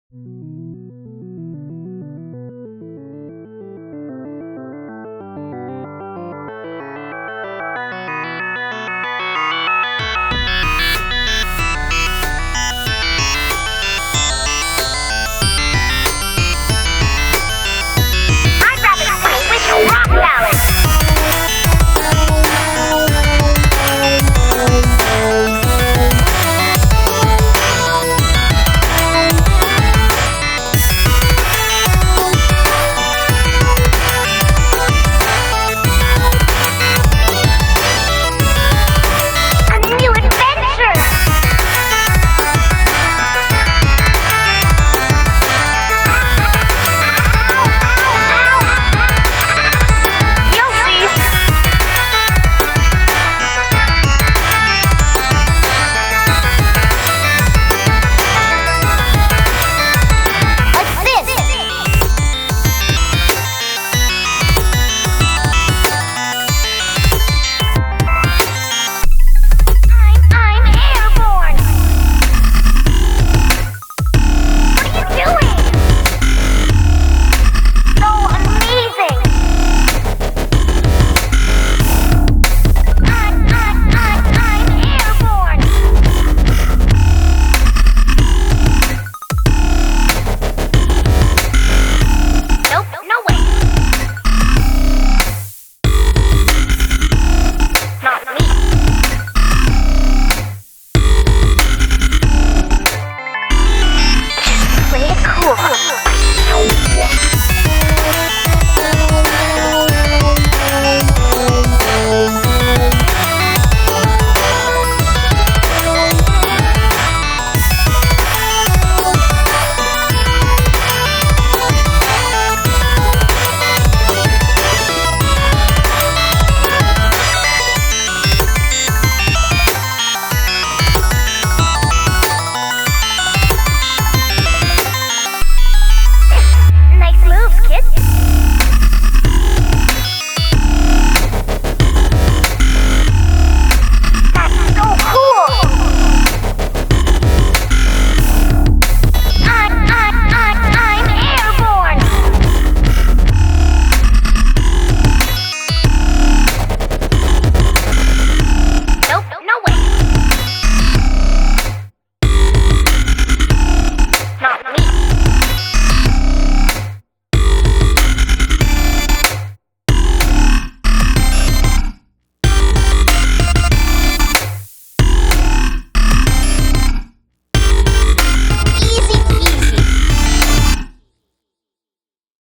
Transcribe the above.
I'd rather play with a rock ballad. A new adventure! You'll see. Like this. I'm airborne. What are you doing? So amazing. I'm airborne. Nope, no way. Not me. Just play it cool.